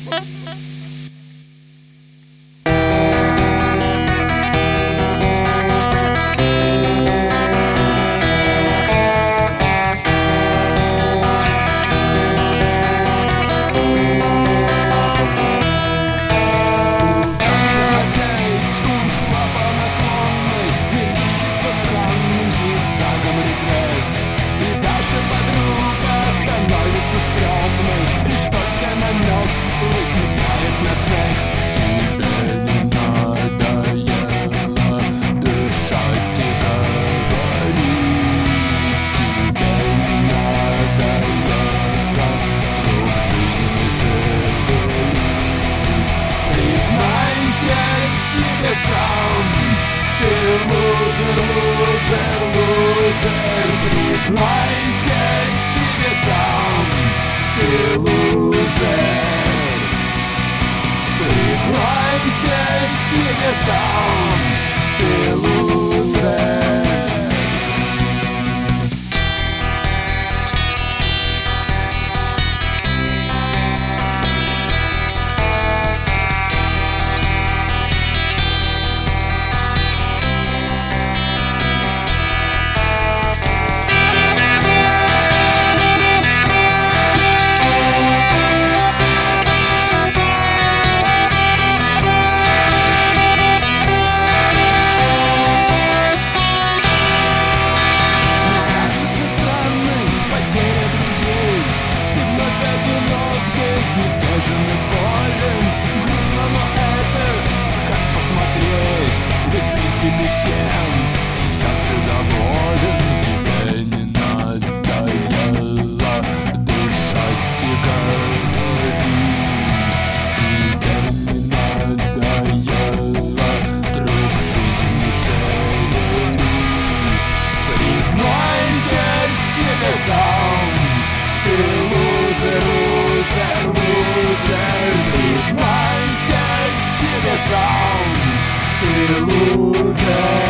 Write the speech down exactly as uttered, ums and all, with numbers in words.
Признайся себе сам, ты лузер. Признайся себе сам, ты лузер. Всем сейчас ты доволен, тебе не надоело дышать и говорить, тебе не надоело труп жизни шевелить. Признайся себе сам, ты лузер, лузер, лузер. Признайся себе сам, ты лузер.